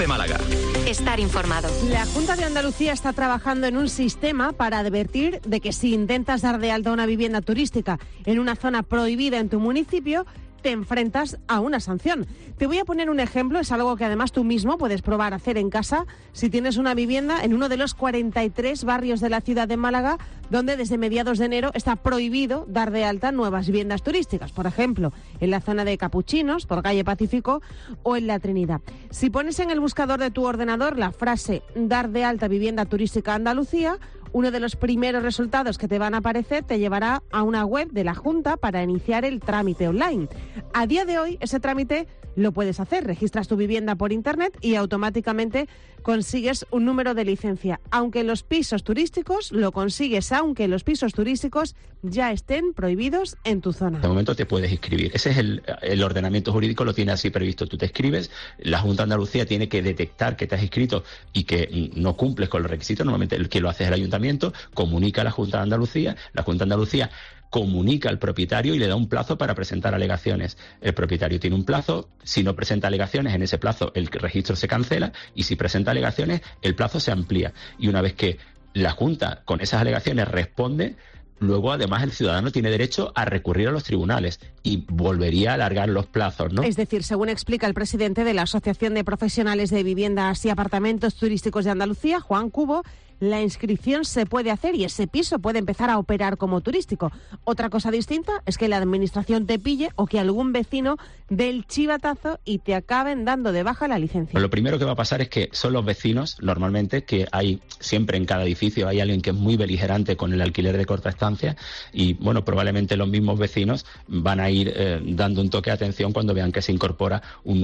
COPE Málaga. Estar informado. La Junta de Andalucía está trabajando en un sistema para advertir de que si intentas dar de alta una vivienda turística en una zona prohibida en tu municipio, te enfrentas a una sanción. Te voy a poner un ejemplo, es algo que además tú mismo puedes probar a hacer en casa si tienes una vivienda en uno de los 43 barrios de la ciudad de Málaga, donde desde mediados de enero está prohibido dar de alta nuevas viviendas turísticas. Por ejemplo, en la zona de Capuchinos, por calle Pacífico, o en La Trinidad. Si pones en el buscador de tu ordenador la frase "dar de alta vivienda turística Andalucía", uno de los primeros resultados que te van a aparecer te llevará a una web de la Junta para iniciar el trámite online. A día de hoy, ese trámite lo puedes hacer. Registras tu vivienda por Internet y automáticamente consigues un número de licencia. Aunque los pisos turísticos lo consigues, aunque los pisos turísticos ya estén prohibidos en tu zona. De momento te puedes inscribir. Ese es el ordenamiento jurídico, lo tiene así previsto. Tú te inscribes, la Junta de Andalucía tiene que detectar que te has inscrito y que no cumples con los requisitos. Normalmente el que lo hace es el ayuntamiento, comunica a la Junta de Andalucía, la Junta de Andalucía comunica al propietario y le da un plazo para presentar alegaciones. El propietario tiene un plazo, si no presenta alegaciones, en ese plazo el registro se cancela, y si presenta alegaciones, el plazo se amplía. Y una vez que la Junta con esas alegaciones responde, luego además el ciudadano tiene derecho a recurrir a los tribunales y volvería a alargar los plazos, ¿no? Es decir, según explica el presidente de la Asociación de Profesionales de Viviendas y Apartamentos Turísticos de Andalucía, Juan Cubo, la inscripción se puede hacer y ese piso puede empezar a operar como turístico. Otra cosa distinta es que la administración te pille o que algún vecino dé el chivatazo y te acaben dando de baja la licencia. Lo primero que va a pasar es que son los vecinos, normalmente, que hay siempre en cada edificio, hay alguien que es muy beligerante con el alquiler de corta estancia y, bueno, probablemente los mismos vecinos van a ir dando un toque de atención cuando vean que se incorpora un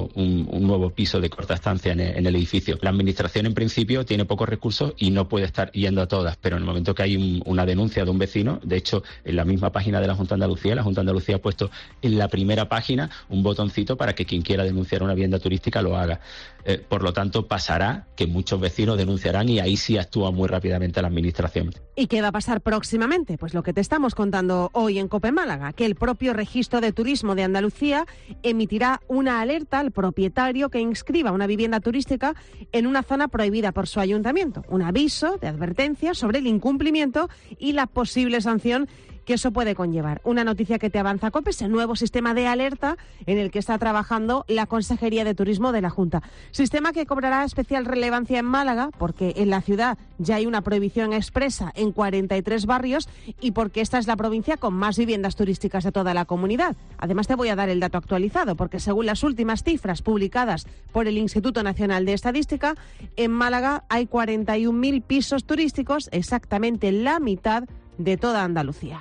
nuevo piso de corta estancia en el edificio. La administración, en principio, tiene pocos recursos y no puede estar yendo a todas, pero en el momento que hay una denuncia de un vecino, de hecho, en la misma página de la Junta de Andalucía, la Junta de Andalucía ha puesto en la primera página un botoncito para que quien quiera denunciar una vivienda turística lo haga. Por lo tanto, pasará que muchos vecinos denunciarán y ahí sí actúa muy rápidamente la administración. ¿Y qué va a pasar próximamente? Pues lo que te estamos contando hoy en COPE Málaga, que el propio Registro de Turismo de Andalucía emitirá una alerta al propietario que inscriba una vivienda turística en una zona prohibida por su ayuntamiento. Un aviso de advertencia sobre el incumplimiento y la posible sanción que eso puede conllevar. Una noticia que te avanza COPE es el nuevo sistema de alerta en el que está trabajando la Consejería de Turismo de la Junta. Sistema que cobrará especial relevancia en Málaga porque en la ciudad ya hay una prohibición expresa en 43 barrios y porque esta es la provincia con más viviendas turísticas de toda la comunidad. Además te voy a dar el dato actualizado porque según las últimas cifras publicadas por el Instituto Nacional de Estadística, en Málaga hay 41.000 pisos turísticos, exactamente la mitad de toda Andalucía.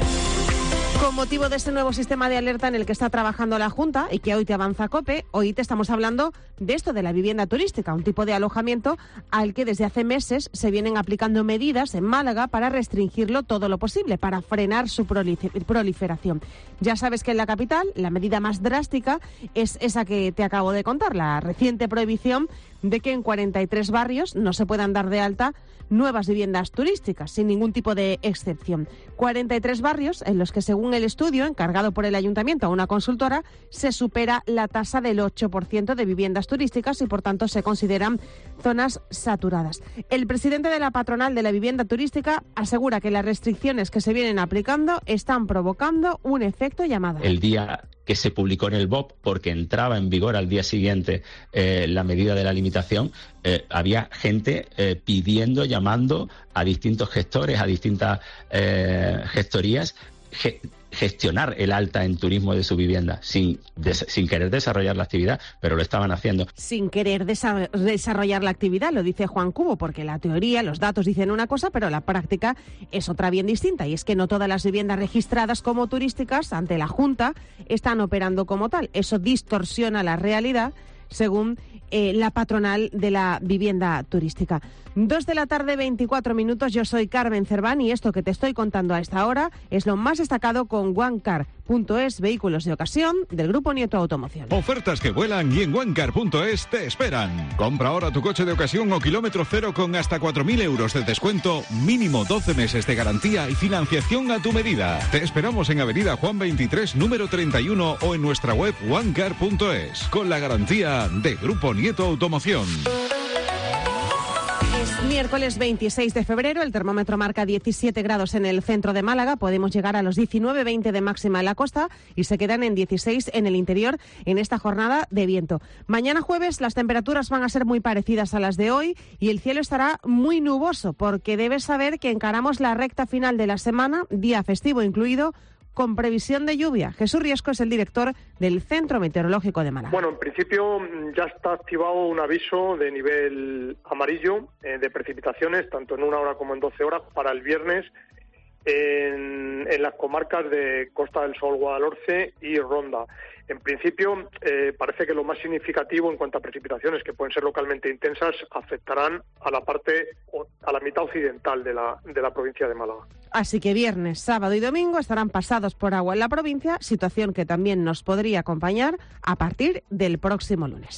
Con motivo de este nuevo sistema de alerta en el que está trabajando la Junta y que hoy te avanza COPE, hoy te estamos hablando de esto de la vivienda turística, un tipo de alojamiento al que desde hace meses se vienen aplicando medidas en Málaga para restringirlo todo lo posible, para frenar su proliferación. Ya sabes que en la capital la medida más drástica es esa que te acabo de contar, la reciente prohibición de que en 43 barrios no se puedan dar de alta nuevas viviendas turísticas, sin ningún tipo de excepción. 43 barrios en los que, según el estudio encargado por el ayuntamiento a una consultora, se supera la tasa del 8% de viviendas turísticas y, por tanto, se consideran zonas saturadas. El presidente de la patronal de la vivienda turística asegura que las restricciones que se vienen aplicando están provocando un efecto llamada. El día que se publicó en el BOP, porque entraba en vigor al día siguiente la medida de la limitación, había gente pidiendo, llamando a distintos gestores, a distintas gestorías, gestionar el alta en turismo de su vivienda sin querer desarrollar la actividad, pero lo estaban haciendo. Sin querer desarrollar la actividad, lo dice Juan Cubo, porque la teoría, los datos dicen una cosa, pero la práctica es otra bien distinta, y es que no todas las viviendas registradas como turísticas ante la Junta están operando como tal. Eso distorsiona la realidad, según la patronal de la vivienda turística. 2 de la tarde, 24 minutos. Yo soy Carmen Cerván y esto que te estoy contando a esta hora es lo más destacado con OneCar.es, vehículos de ocasión del Grupo Nieto Automoción. Ofertas que vuelan y en OneCar.es te esperan. Compra ahora tu coche de ocasión o kilómetro cero con hasta 4.000 euros de descuento, mínimo 12 meses de garantía y financiación a tu medida. Te esperamos en Avenida Juan 23, número 31 o en nuestra web OneCar.es. Con la garantía cortesía de Grupo Nieto Automoción. Es miércoles 26 de febrero, el termómetro marca 17 grados en el centro de Málaga, podemos llegar a los 19-20 de máxima en la costa y se quedan en 16 en el interior en esta jornada de viento. Mañana jueves las temperaturas van a ser muy parecidas a las de hoy y el cielo estará muy nuboso porque debes saber que encaramos la recta final de la semana, día festivo incluido, con previsión de lluvia. Jesús Riesco es el director del Centro Meteorológico de Málaga. Bueno, en principio ya está activado un aviso de nivel amarillo de precipitaciones, tanto en 1 hora como en 12 horas, para el viernes en las comarcas de Costa del Sol, Guadalhorce y Ronda. En principio, parece que lo más significativo en cuanto a precipitaciones, que pueden ser localmente intensas, afectarán a la mitad occidental de la provincia de Málaga. Así que viernes, sábado y domingo estarán pasados por agua en la provincia, situación que también nos podría acompañar a partir del próximo lunes.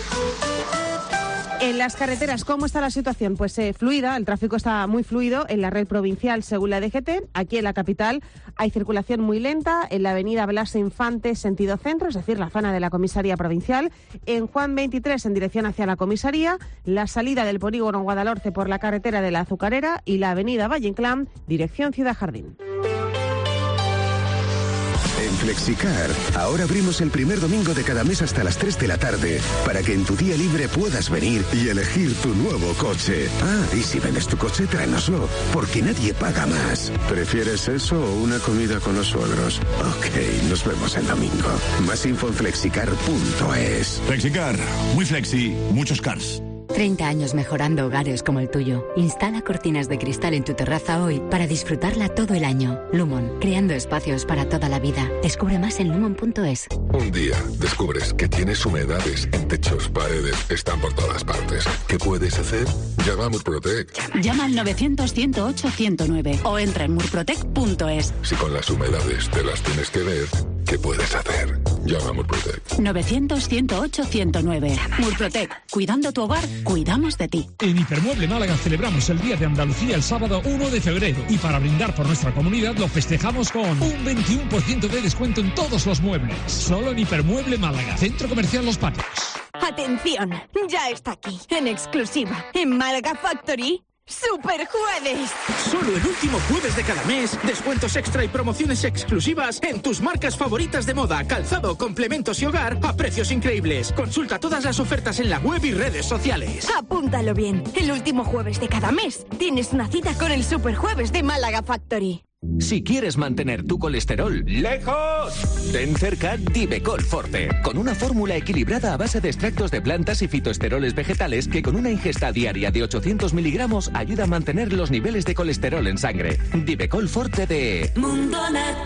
En las carreteras, ¿cómo está la situación? Pues fluida, el tráfico está muy fluido en la red provincial según la DGT. Aquí en la capital hay circulación muy lenta en la avenida Blas Infante, sentido centro, es decir, la zona de la comisaría provincial. En Juan 23, en dirección hacia la comisaría, la salida del polígono Guadalhorce por la carretera de la Azucarera y la avenida Valle Inclán, dirección Ciudad Jardín. En Flexicar, ahora abrimos el primer domingo de cada mes hasta las 3 de la tarde, para que en tu día libre puedas venir y elegir tu nuevo coche. Ah, y si vendes tu coche, tráenoslo, porque nadie paga más. ¿Prefieres eso o una comida con los suegros? Ok, nos vemos el domingo. Más info en flexicar.es. Flexicar, muy flexi, muchos cars. 30 años mejorando hogares como el tuyo. Instala cortinas de cristal en tu terraza hoy para disfrutarla todo el año. Lumon, creando espacios para toda la vida. Descubre más en lumon.es. Un día descubres que tienes humedades en techos, paredes, están por todas partes. ¿Qué puedes hacer? Llama a Murprotec. Llama al 900-108-109 o entra en murprotec.es. Si con las humedades te las tienes que ver, ¿qué puedes hacer? Llama a Murprotec. 900-108-109. Murprotec. Cuidando tu hogar, cuidamos de ti. En Hipermueble Málaga celebramos el Día de Andalucía el sábado 1 de febrero y para brindar por nuestra comunidad lo festejamos con un 21% de descuento en todos los muebles. Solo en Hipermueble Málaga, Centro Comercial Los Patios. Atención, ya está aquí, en exclusiva, en Málaga Factory. ¡Super Jueves! Solo el último jueves de cada mes, descuentos extra y promociones exclusivas en tus marcas favoritas de moda, calzado, complementos y hogar a precios increíbles. Consulta todas las ofertas en la web y redes sociales. Apúntalo bien, el último jueves de cada mes tienes una cita con el Super Jueves de Málaga Factory. Si quieres mantener tu colesterol lejos, ten cerca Divecol Forte, con una fórmula equilibrada a base de extractos de plantas y fitoesteroles vegetales que con una ingesta diaria de 800 miligramos ayuda a mantener los niveles de colesterol en sangre. Divecol Forte de Mundo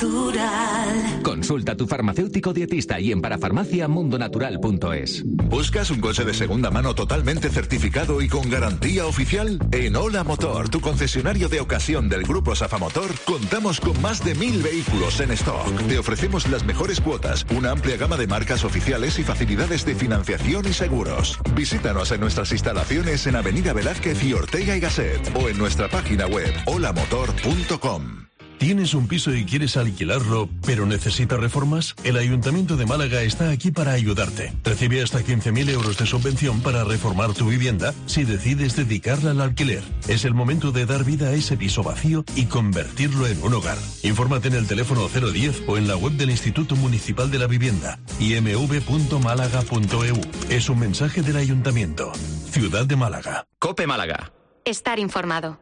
Natural. Consulta a tu farmacéutico dietista y en parafarmaciamundonatural.es. ¿Buscas un coche de segunda mano totalmente certificado y con garantía oficial? En Ola Motor, tu concesionario de ocasión del Grupo Safamotor, contamos con más de 1000 vehículos en stock. Te ofrecemos las mejores cuotas, una amplia gama de marcas oficiales y facilidades de financiación y seguros. Visítanos en nuestras instalaciones en Avenida Velázquez y Ortega y Gasset o en nuestra página web holamotor.com. ¿Tienes un piso y quieres alquilarlo, pero necesitas reformas? El Ayuntamiento de Málaga está aquí para ayudarte. Recibe hasta 15.000 euros de subvención para reformar tu vivienda si decides dedicarla al alquiler. Es el momento de dar vida a ese piso vacío y convertirlo en un hogar. Infórmate en el teléfono 010 o en la web del Instituto Municipal de la Vivienda, imv.málaga.eu. Es un mensaje del Ayuntamiento. Ciudad de Málaga. COPE Málaga. Estar informado.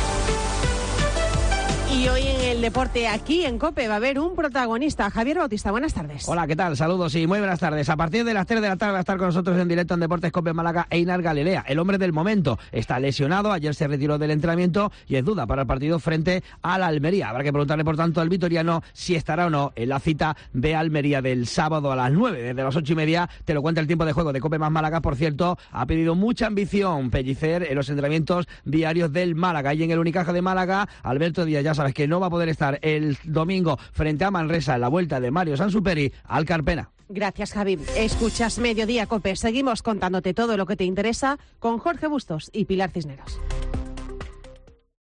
Y hoy en el deporte aquí en COPE va a haber un protagonista. Javier Bautista, buenas tardes. Hola, ¿qué tal? Saludos y muy buenas tardes. A partir de las 3 de la tarde va a estar con nosotros en directo en Deportes COPE Málaga Einar Galilea, el hombre del momento. Está lesionado, ayer se retiró del entrenamiento y es duda para el partido frente a la Almería. Habrá que preguntarle, por tanto, al vitoriano si estará o no en la cita de Almería del sábado a las 9. Desde las 8:30 te lo cuenta el tiempo de juego de COPE más Málaga. Por cierto, ha pedido mucha ambición Pellicer en los entrenamientos diarios del Málaga. Y en el Unicaja de Málaga, Alberto Díaz, ya sabes que no va a poder estar el domingo frente a Manresa en la vuelta de Mario Sansuperi al Carpena. Gracias, Javi. Escuchas Mediodía COPE. Seguimos contándote todo lo que te interesa con Jorge Bustos y Pilar Cisneros.